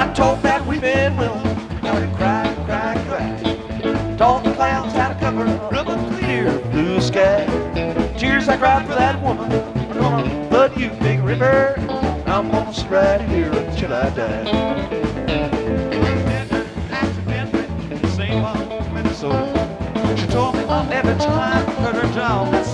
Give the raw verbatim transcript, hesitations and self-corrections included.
told that weeping willow, let it cry, cry, cry. Told the clouds how to cover up a clear blue sky. Tears I cried for that woman are gonna flood you, big river. I'm gonna sit right here until I die. Minnesota. She told me every time I heard her jaw, that's